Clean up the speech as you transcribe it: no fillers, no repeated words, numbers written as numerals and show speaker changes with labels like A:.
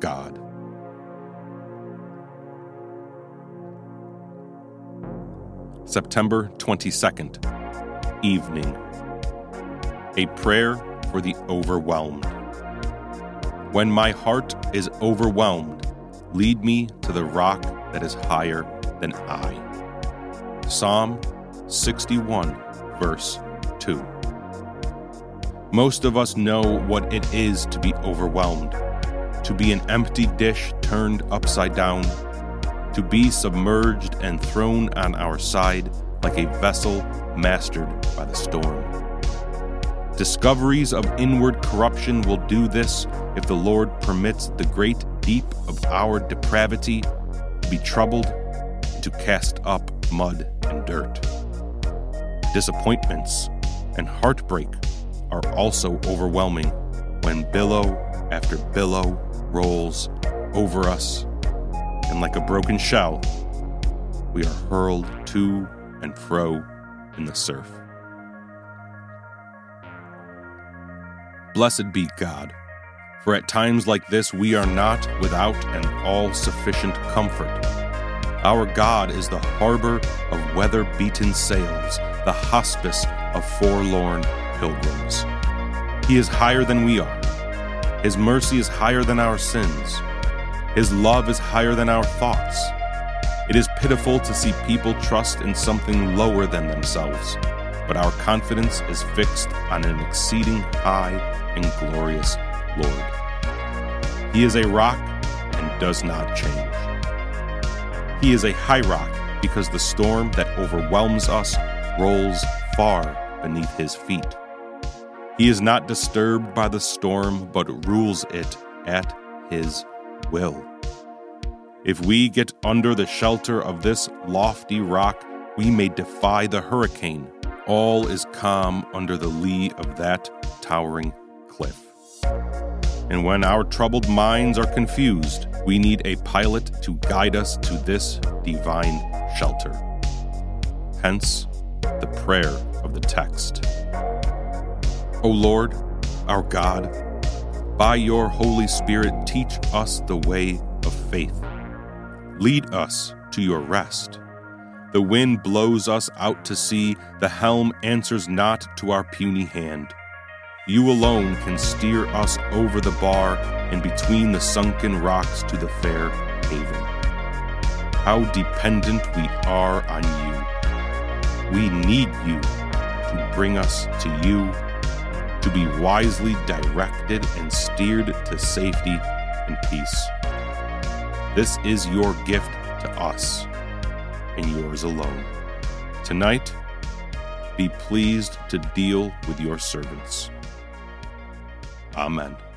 A: God. September 22nd, evening. A prayer for the overwhelmed. When my heart is overwhelmed, lead me to the rock that is higher than I. Psalm 61, verse 2. Most of us know what it is to be overwhelmed, to be an empty dish turned upside down, to be submerged and thrown on our side like a vessel mastered by the storm. Discoveries of inward corruption will do this if the Lord permits the great deep of our depravity to be troubled and to cast up mud and dirt. Disappointments and heartbreak are also overwhelming when billow after billow rolls over us, and like a broken shell, we are hurled to and fro in the surf. Blessed be God, for at times like this we are not without an all-sufficient comfort. Our God is the harbor of weather-beaten sails, the hospice of forlorn pilgrims. He is higher than we are. His mercy is higher than our sins. His love is higher than our thoughts. It is pitiful to see people trust in something lower than themselves, but our confidence is fixed on an exceeding high and glorious Lord. He is a rock and does not change. He is a high rock because the storm that overwhelms us rolls far beneath his feet. He is not disturbed by the storm, but rules it at his will. If we get under the shelter of this lofty rock, we may defy the hurricane. All is calm under the lee of that towering cliff. And when our troubled minds are confused, we need a pilot to guide us to this divine shelter. Hence, the prayer of the text. O Lord, our God, by your Holy Spirit, teach us the way of faith. Lead us to your rest. The wind blows us out to sea. The helm answers not to our puny hand. You alone can steer us over the bar and between the sunken rocks to the fair haven. How dependent we are on you. We need you to bring us to you, to be wisely directed and steered to safety and peace. This is your gift to us, and yours alone. Tonight, be pleased to deal with your servants. Amen.